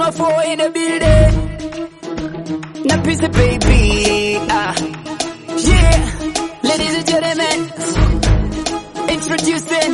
4 in the building. Now busy baby. Yeah, ladies and gentlemen, introducing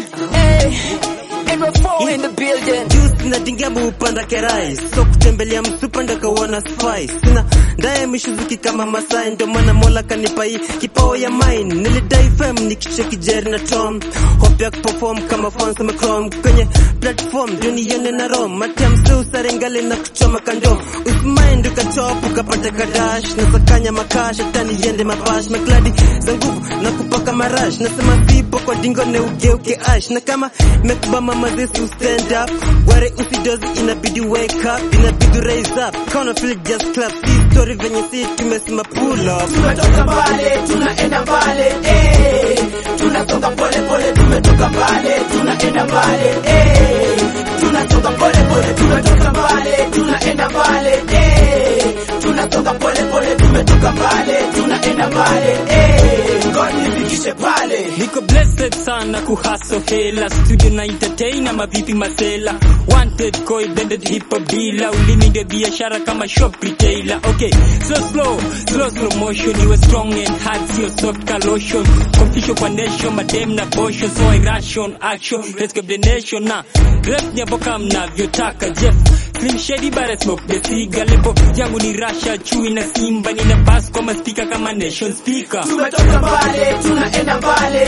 M4 in the building. Juice na dingia muupanda kerai, so kutembelea msupanda kawana spice. Sina ndaye mishuzuki kama Masai, ndo maana Mola kanipa hii kipawa ya mine. Nilidai fame nikicheki Jerry na Tom, hope ya kuperform kama fans wa Chrome kwenye platform duniani na Rome. Matem so sarengale na kuchoma kando, usimind ukachop ukapata kadash, na sakanya makasha tani yende mabash, makladi za nguvu na kupaka marash. Nasema vipo kwa dingo ne ugeuke ash, na kama mekubama mazesi stand up, ware usidozi inabidi wake up, inabidi raise up, kona feel just clap. See story venye si tumesima pull up. Tumetoka pale, tunaenda pale, tunasonga pole pole, tumetoka pale, tunaenda pale, tunasonga pole pole, tumetoka pale, tunaenda pale, tunasonga pole pole, tumetoka pale, tunaenda pale, God nifikishe pale. Niko blessed sana kuhustle hela, studio na entertain ama vipi masela. Wanted koi blended hip hop bila ulimi ndio biashara kama shop retailer. Okay, slow motion, you were strong and hard, sio soft lotion. Confusion kwa nation, madem na bosho, so I ration action, let's get the nation na rap nyaboka mnavyotaka. Jeff Slim Shady but I smoke the cigar. Lepo yangu ni Russia, chui na Simba, nina bass kwa maspika kama nation speaker. Tumetoka pale, tunaenda pale,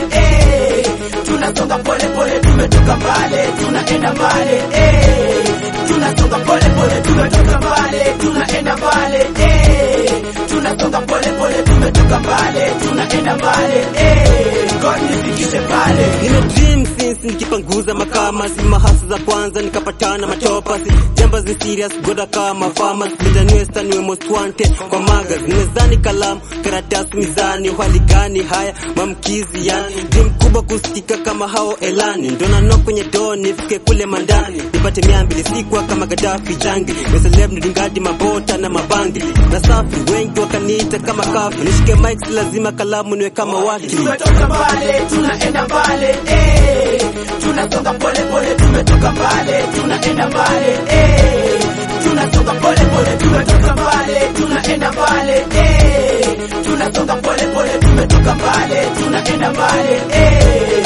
tunasonga pole pole, tumetoka pale, tunaenda pale, tunasonga pole pole, tumetoka pale, tunaenda pale, tunasonga pole pole, tumetoka pale, tunaenda pale, God nifikishe pale. Nina dream since nikipanguza makama, si mahasa za kwanza nikapatana matopa, si jamba zi serious goda kama farmers, midaniwesta niwe most wanted kwa magazine. Nimezani kalamu, karatasi mizani, uhali gani haya mamkizi yani, dream kubwa kusikika kama hao elani, ndona no kwenye door nifike kule mandani, nipate 200 sikuwa kama Gaddafi jangi, meseleb nidungadi mabota na mabangi, na safi wengi wakaniita kama kafi, nishike mics lazima kalamu niwe kama waki. Tumetoka pale, tunaenda pale, tunasonga pole pole, tumetoka pale, tunaenda pale, tunasonga pole pole, tumetoka pale, tunaenda pale, tunasonga pole pole, tumetoka pale, tunaenda pale,